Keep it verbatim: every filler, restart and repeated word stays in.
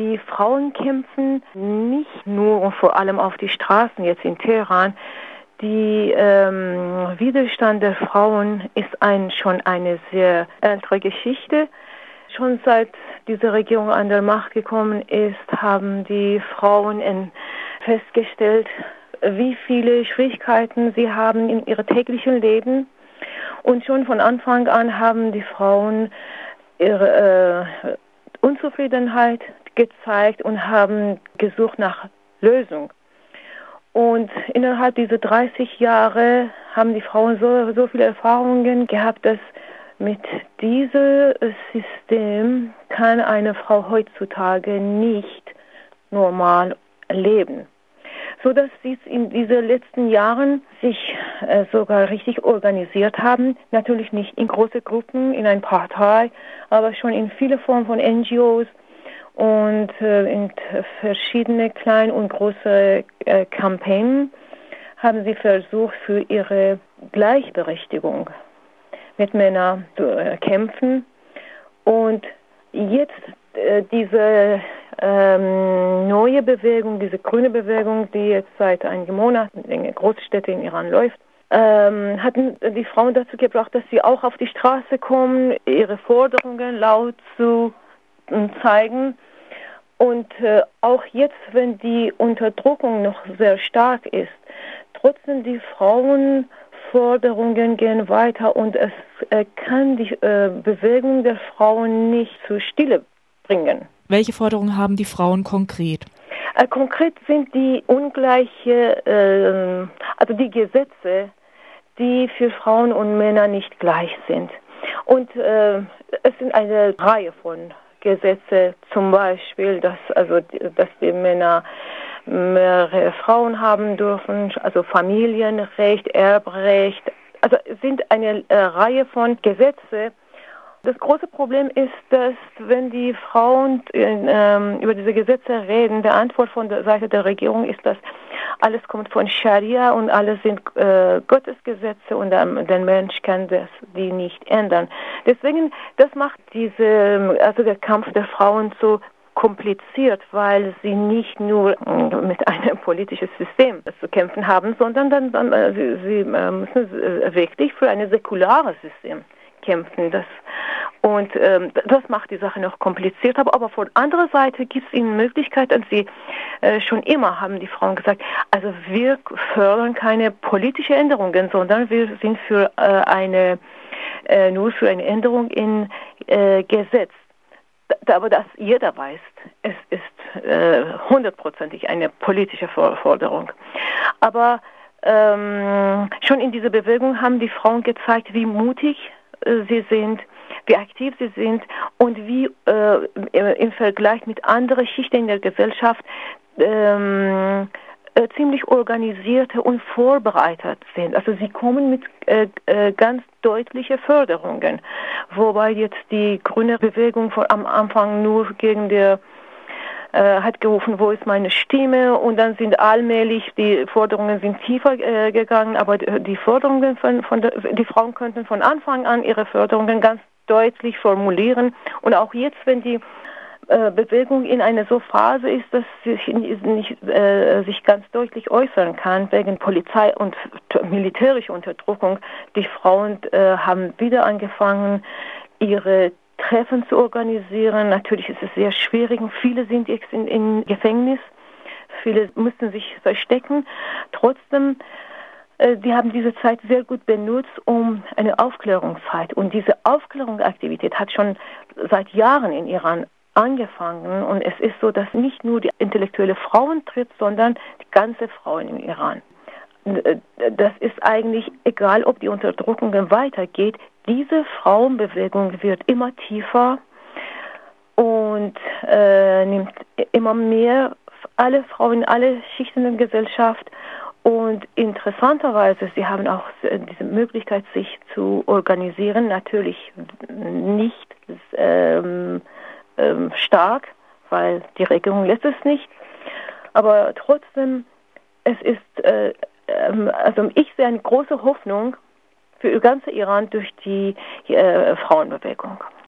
Die Frauen kämpfen nicht nur und vor allem auf die Straßen jetzt in Teheran. Die ähm, Widerstand der Frauen ist ein, schon eine sehr ältere Geschichte. Schon seit diese Regierung an der Macht gekommen ist, haben die Frauen in, festgestellt, wie viele Schwierigkeiten sie haben in ihrem täglichen Leben. Und schon von Anfang an haben die Frauen ihre äh, Unzufriedenheit gezeigt und haben gesucht nach Lösung. Und innerhalb dieser dreißig Jahre haben die Frauen so, so viele Erfahrungen gehabt, dass mit diesem System kann eine Frau heutzutage nicht normal leben. So dass sie in diesen letzten Jahren sich äh, sogar richtig organisiert haben. Natürlich nicht in große Gruppen, in einer Partei, aber schon in viele Formen von N G Os und äh, in verschiedene kleine und große äh, Kampagnen haben sie versucht, für ihre Gleichberechtigung mit Männern zu äh, kämpfen. Und jetzt äh, diese ähm, neue Bewegung, diese grüne Bewegung, die jetzt seit einigen Monaten in Großstädten in Iran läuft, ähm, hatten die Frauen dazu gebracht, dass sie auch auf die Straße kommen, ihre Forderungen laut zu äh, zeigen. Und äh, auch jetzt, wenn die Unterdrückung noch sehr stark ist, trotzdem die Frauenforderungen gehen weiter und es äh, kann die äh, Bewegung der Frauen nicht zur Stille bringen. Welche Forderungen haben die Frauen konkret? Äh, konkret sind die ungleiche, äh, also die Gesetze, die für Frauen und Männer nicht gleich sind. Und äh, es sind eine Reihe von Gesetze, zum Beispiel, dass also dass die Männer mehrere Frauen haben dürfen, also Familienrecht, Erbrecht, also es sind eine äh, Reihe von Gesetze. Das große Problem ist, dass wenn die Frauen äh, über diese Gesetze reden, der Antwort von der Seite der Regierung ist, dass alles kommt von Scharia und alles sind äh, Gottesgesetze und ähm, der Mensch kann das die nicht ändern. Deswegen, das macht diese, also der Kampf der Frauen so kompliziert, weil sie nicht nur äh, mit einem politischen System zu kämpfen haben, sondern dann, dann äh, sie, sie äh, müssen äh, wirklich für ein säkulares System kämpfen. Das, und ähm, das macht die Sache noch komplizierter. Aber, aber von anderer Seite gibt es ihnen Möglichkeiten. Sie äh, schon immer haben die Frauen gesagt, also wir fördern keine politische Änderungen, sondern wir sind für äh, eine äh, nur für eine Änderung in äh, Gesetz. Da, aber das jeder weiß, es ist äh, hundertprozentig eine politische Forderung. Aber ähm, schon in dieser Bewegung haben die Frauen gezeigt, wie mutig sie sind, wie aktiv sie sind und wie äh, im Vergleich mit anderen Schichten in der Gesellschaft ähm, äh, ziemlich organisierte und vorbereitet sind. Also sie kommen mit äh, äh, ganz deutlichen Förderungen, wobei jetzt die grüne Bewegung von, am Anfang nur gegen die hat gerufen, wo ist meine Stimme, und dann sind allmählich die Forderungen sind tiefer äh, gegangen, aber die Forderungen von, von der, die Frauen könnten von Anfang an ihre Forderungen ganz deutlich formulieren, und auch jetzt, wenn die äh, Bewegung in einer so Phase ist, dass sie sich nicht äh, sich ganz deutlich äußern kann wegen Polizei und militärischer Unterdrückung, die Frauen äh, haben wieder angefangen, ihre Treffen zu organisieren. Natürlich ist es sehr schwierig. Viele sind jetzt in, in Gefängnis. Viele müssen sich verstecken. Trotzdem, äh, die haben diese Zeit sehr gut benutzt, um eine Aufklärungszeit. Und diese Aufklärungsaktivität hat schon seit Jahren in Iran angefangen. Und es ist so, dass nicht nur die intellektuelle Frauen tritt, sondern die ganze Frauen im Iran. Das ist eigentlich egal, ob die Unterdrückung weitergeht. Diese Frauenbewegung wird immer tiefer und äh, nimmt immer mehr alle Frauen, alle Schichten der Gesellschaft. Und interessanterweise, sie haben auch diese Möglichkeit, sich zu organisieren, natürlich nicht ähm, ähm, stark, weil die Regierung lässt es nicht. Aber trotzdem, es ist äh, also ich sehe eine große Hoffnung für ganz Iran durch die äh, Frauenbewegung.